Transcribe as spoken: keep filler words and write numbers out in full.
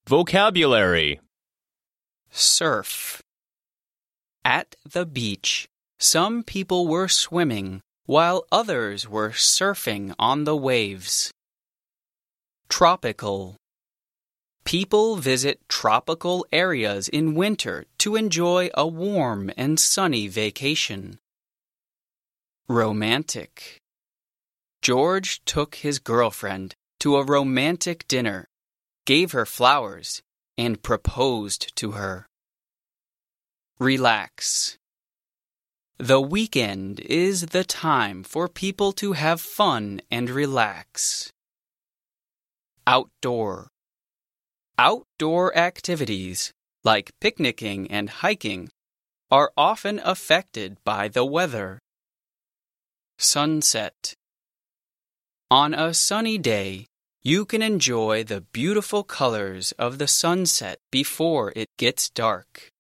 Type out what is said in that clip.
Vocabulary. Surf. At the beach, some people were swimming while others were surfing on the waves. Tropical. People visit tropical areas in winter to enjoy a warm and sunny vacation. Romantic. George took his girlfriend to a romantic dinner, gave her flowers, and proposed to her. Relax. The weekend is the time for people to have fun and relax. Outdoor. Outdoor activities, like picnicking and hiking, are often affected by the weather. Sunset. On a sunny day, you can enjoy the beautiful colors of the sunset before it gets dark.